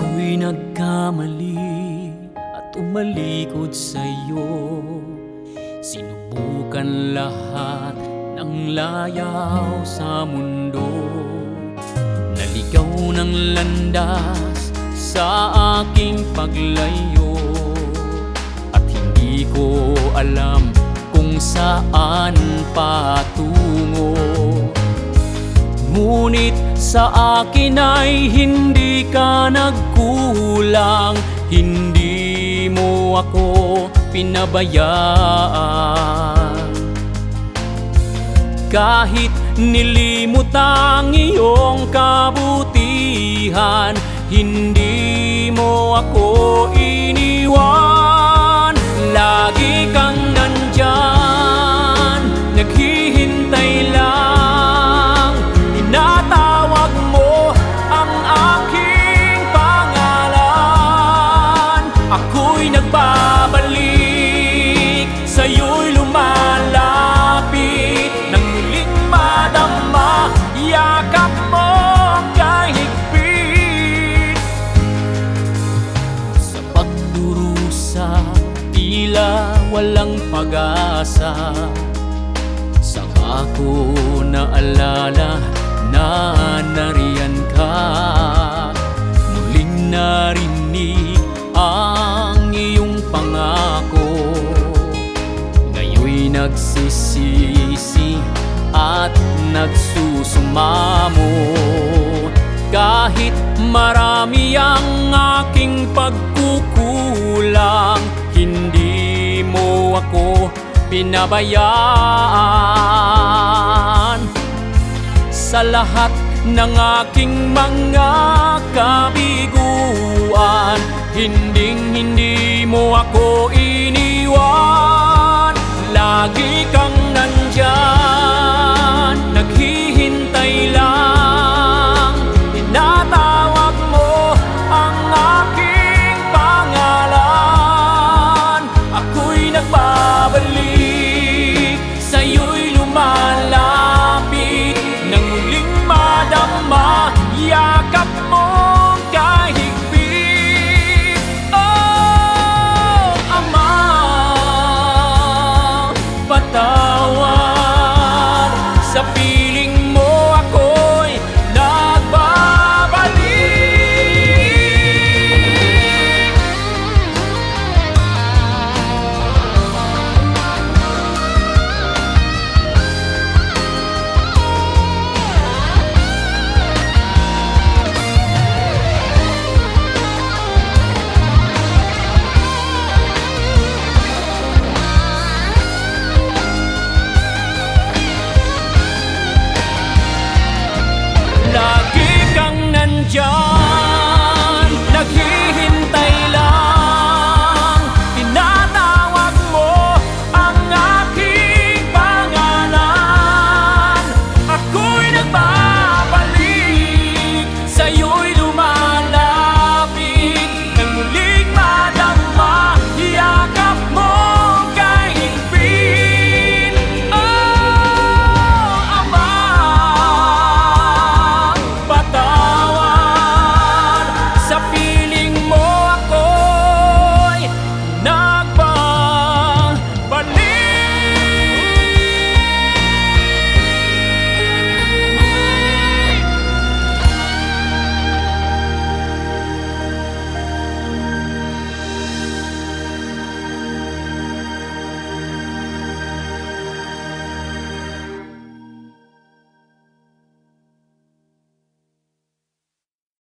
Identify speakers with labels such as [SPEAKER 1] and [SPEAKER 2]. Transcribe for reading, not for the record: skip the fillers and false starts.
[SPEAKER 1] Ako'y nagkamali at umalikod sa'yo. Sinubukan lahat ng layaw sa mundo. Naligaw ng landas sa aking paglayo, at hindi ko alam kung saan patungo. Ngunit sa akin ay hindi ka nagkulang, hindi mo ako pinabayaan. Kahit nilimot ang iyong kabutihan, hindi mo ako iniwan. Lagi kang nandyan, naghihintay lang. Tinatawag mo ang aking pangalan. Ako'y nagbabalik, sa'yo'y lumalapit. Nang muling madama, yakap mo kay higpit. Sa pagdurusa, tila walang pag-asa. Saka ko naalala na nariyan ka. Muling narinig ang iyong pangako. Ngayon'y nagsisisi at nagsusumamo. Kahit marami ang aking pagkukulang, hindi mo ako pinabayaan. Sa lahat ng aking mga kabiguan, hindi mo ako